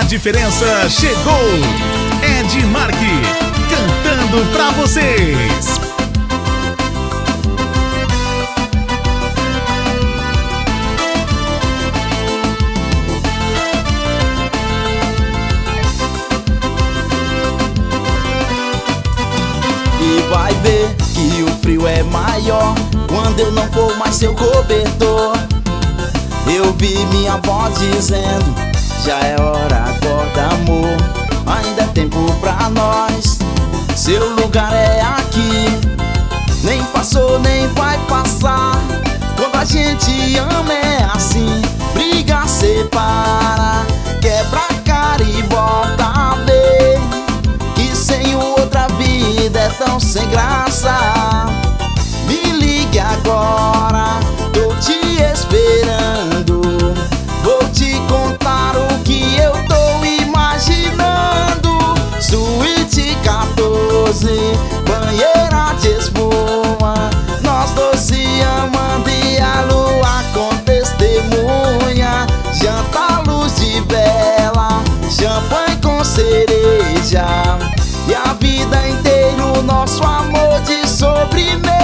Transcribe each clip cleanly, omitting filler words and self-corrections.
diferença chegou. Ed Marque, cantando pra vocês. E vai ver que o frio é maior quando eu não for mais seu cobertor. Eu vi minha avó dizendo: já é hora, acorda amor, ainda é tempo pra nós, seu lugar é aqui. Nem passou, nem vai passar. Quando a gente ama é assim, briga, separa, quebra a cara e volta a ver que sem outra vida é tão sem graça. Me ligue agora, tô te esperando. Vou te contar o que eu tô imaginando. Suíte 14, banheira de espuma, nós dois se amando e a lua com testemunha. Janta à luz de vela, champanhe com cereja, e a vida inteira o nosso amor de sobremesa.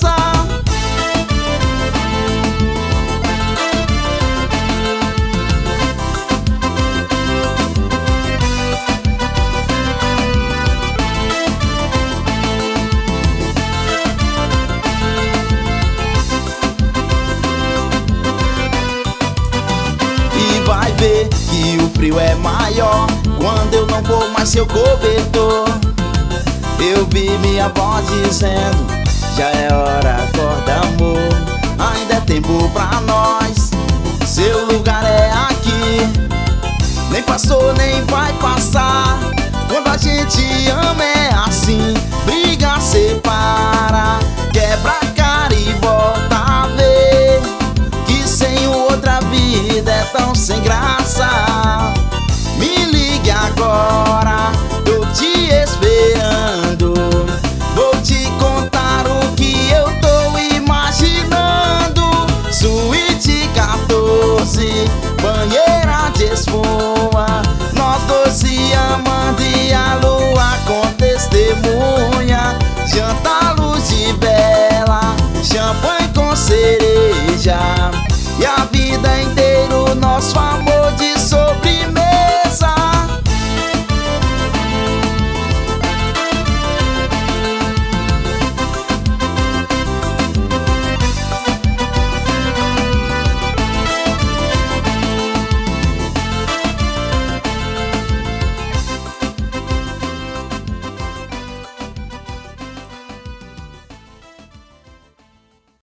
E vai ver que o frio é maior quando eu não vou mais seu cobertor. Eu vi minha avó dizendo: já é hora, acorda amor, ainda é tempo pra nós, seu lugar é aqui. Nem passou, nem vai passar. Quando a gente ama é assim, briga, separa, quebra a cara e volta a ver que sem outra vida é tão sem graça. Me ligue agora, tô te esperando. Vou te contar o que eu tô imaginando. Suíte 14, banheira de espuma, nós dois se amando e a lua com testemunha. Janta à luz de vela, champanhe com cereja, e a